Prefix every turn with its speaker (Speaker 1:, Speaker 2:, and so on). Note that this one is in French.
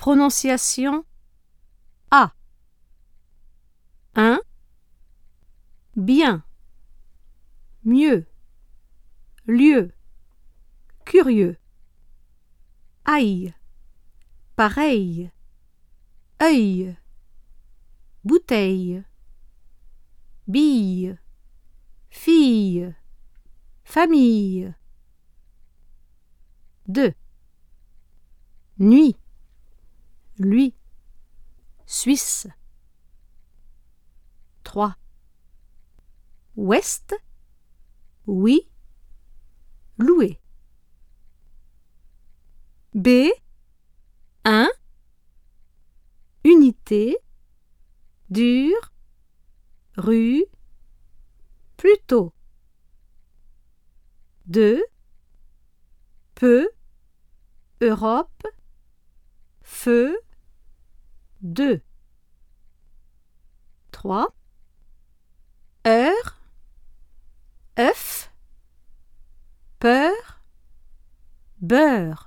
Speaker 1: Prononciation A. 1. Bien, mieux, lieu, curieux. Aïe, pareil, œil, bouteille, bille, fille, famille. 2. Nuit, lui, Suisse. 3. Ouest, oui, louer. B. 1. Unité, dur, rue, plutôt. 2. Peu, Europe, feu, 2. 3. Heure, œuf, peur, beurre.